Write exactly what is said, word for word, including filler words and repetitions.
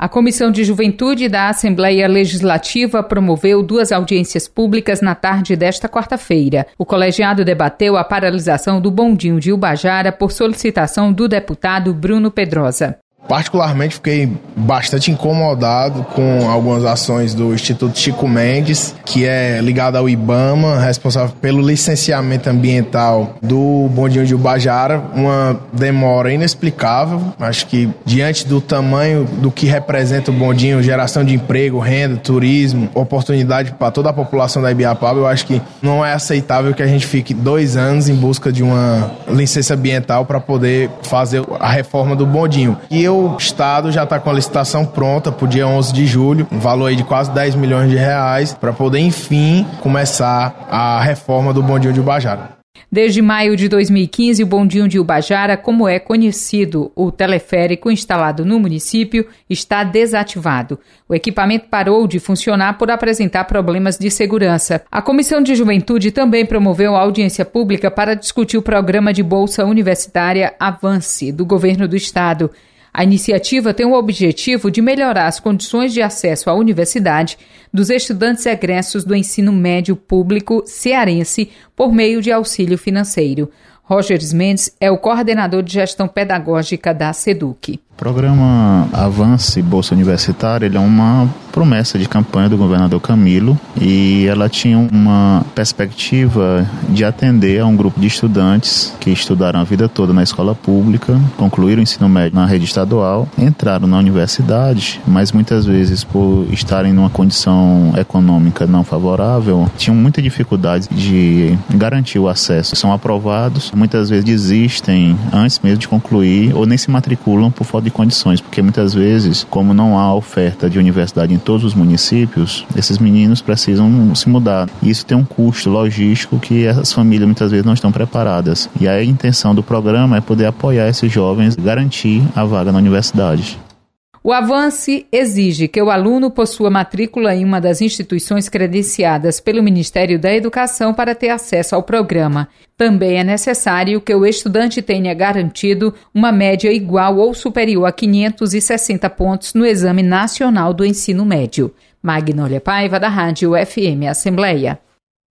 A Comissão de Juventude da Assembleia Legislativa promoveu duas audiências públicas na tarde desta quarta-feira. O colegiado debateu a paralisação do bondinho de Ubajara por solicitação do deputado Bruno Pedrosa. Particularmente fiquei bastante incomodado com algumas ações do Instituto Chico Mendes, que é ligado ao IBAMA, responsável pelo licenciamento ambiental do bondinho de Ubajara, uma demora inexplicável. Acho que diante do tamanho do que representa o bondinho, geração de emprego, renda, turismo, oportunidade para toda a população da Ibiapaba, eu acho que não é aceitável que a gente fique dois anos em busca de uma licença ambiental para poder fazer a reforma do bondinho. E eu O Estado já está com a licitação pronta para o dia onze de julho, um valor aí de quase dez milhões de reais, para poder, enfim, começar a reforma do bondinho de Ubajara. Desde maio de dois mil e quinze, o bondinho de Ubajara, como é conhecido, o teleférico instalado no município, está desativado. O equipamento parou de funcionar por apresentar problemas de segurança. A Comissão de Juventude também promoveu a audiência pública para discutir o programa de Bolsa Universitária Avance, do governo do Estado. A iniciativa tem o objetivo de melhorar as condições de acesso à universidade dos estudantes egressos do ensino médio público cearense por meio de auxílio financeiro. Roger Mendes é o coordenador de gestão pedagógica da SEDUC. O programa Avance Bolsa Universitária ele é uma promessa de campanha do governador Camilo e ela tinha uma perspectiva de atender a um grupo de estudantes que estudaram a vida toda na escola pública, concluíram o ensino médio na rede estadual, entraram na universidade, mas muitas vezes por estarem numa condição econômica não favorável, tinham muita dificuldade de garantir o acesso. São aprovados, muitas vezes desistem antes mesmo de concluir ou nem se matriculam por falta de condições, porque muitas vezes, como não há oferta de universidade em todos os municípios, esses meninos precisam se mudar. E isso tem um custo logístico que as famílias muitas vezes não estão preparadas. E a intenção do programa é poder apoiar esses jovens, garantir a vaga na universidade. O Avance exige que o aluno possua matrícula em uma das instituições credenciadas pelo Ministério da Educação para ter acesso ao programa. Também é necessário que o estudante tenha garantido uma média igual ou superior a quinhentos e sessenta pontos no Exame Nacional do Ensino Médio. Magnólia Paiva, da Rádio F M Assembleia.